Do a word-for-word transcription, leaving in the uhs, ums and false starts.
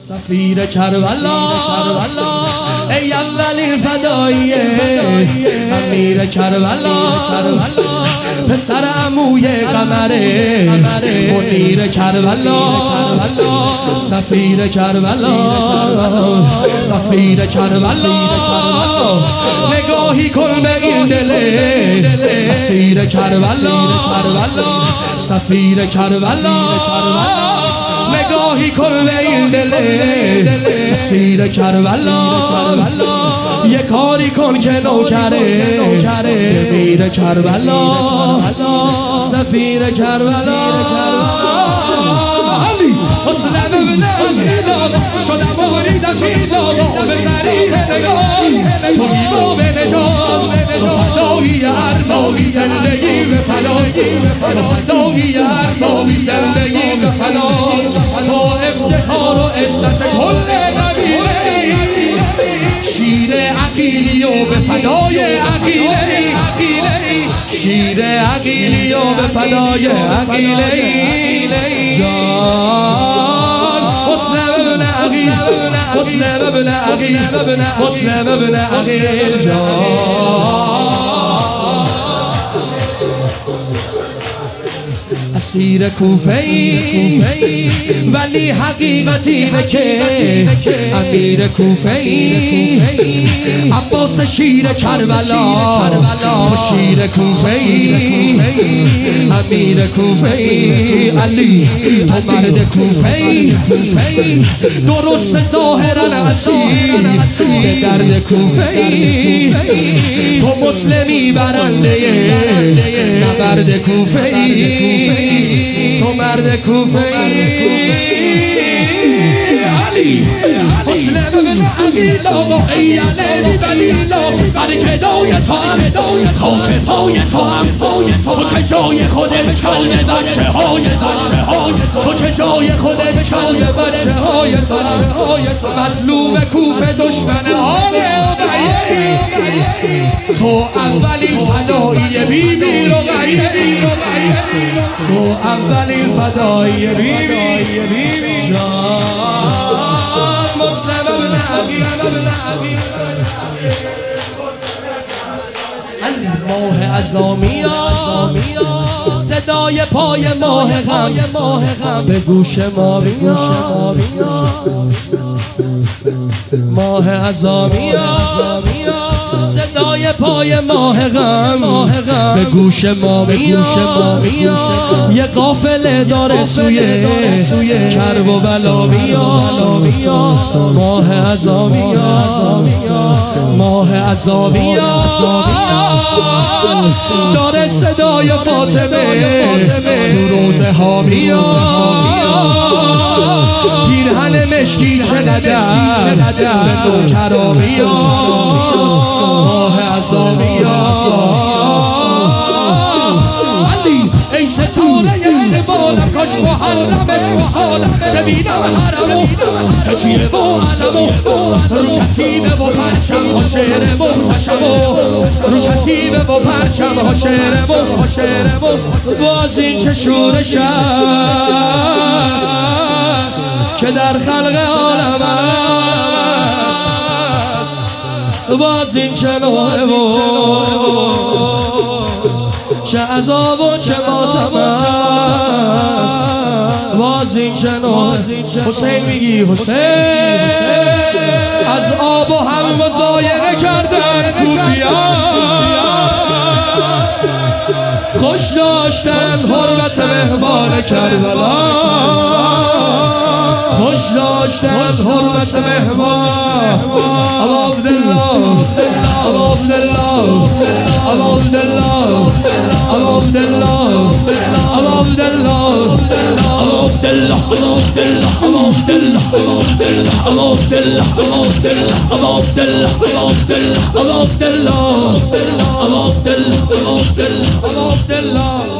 سفیر کربلا ای اولین فداییه امیر کربلا پسر عموی قمره منیر کربلا سفیر کربلا سفیر کربلا نگاهی کن به این دل اسیر کربلا سفیر کربلا نگاهی کن به این دل اسیر کربلا یه کاری کن که نوکره امیر کربلا سفیر کربلا علی حسن ابن عزیزا شدم باری دخیلا به سریح نگاه تو گیبا به نجات فدایی اربابی زندگی به فدا فدایی اربابی زندگی به فدا تو افتخار و عزت کل قبیله شیر عقیلی و به فدای عقیله شیر عقیلی و به فدای عقیله جان حسن ابن عقیل حسن ابن عقیل حسن ابن عقیل جان اسیر کوفه ای ولی حقیقت اینه که امیر کوفه ای عباس شیر کربلا شیر کوفه ای امیر کوفه ای علی تو مرد کوفه ای درست ظاهرا اسیر به درد کوفه ای تو مسلمی برنده نبرد کوفه ای تو مرد کوفه ای علی حسن ابن عقیل آقا ای علی بلیلا برکه دای تو هم خاک پای تو هم تو که جای خودت چای بچه های تو که جای خودت چای بچه های مظلوم کوفه دشمن آره تو اولین فدایی بیبی رقیه تو اولین فدایی بیبی جان مسلم ابن عقیل ماه عزامیا صدای پای ماه غم به گوش ما میاد ماه عزامیا صدای پای ماه غم به گوش ما میاد یه قافله داره سوی کرب و بلا میاد ماه عزامیا ماه عزامیا داره صدای فاطمه تو روزه ها میاد پیرهن مشکی چقدر به نوکرا میاد ماه عزامیا علی ای ستاره بالم کاش محرمش بحالم ببینم حرمو تکیه و علمو رو کتیبه و پرچم ها شعر محتشمو رو کتیبه و پرچم ها شعر محتشمو باز این چه شورش است که در خلق عالم است باز این چه نوعه و چه عذاب و چه ماتم است باز این چه نوعه حسین میگی حسین از آب و هم مضایقه کردن کوفیان خوش داشتن حرمت مهمان کربلا خوش داشتن حرمت مهمان ابا عبدالله ابا عبدالله ابا عبدالله ابا عبدالله ابا عبدالله ابا عبدالله ابا عبدالله ابا عبدالله ابا عبدالله ابا عبدالله ابا عبدالله ابا عبدالله ابا عبدالله ابا عبدالله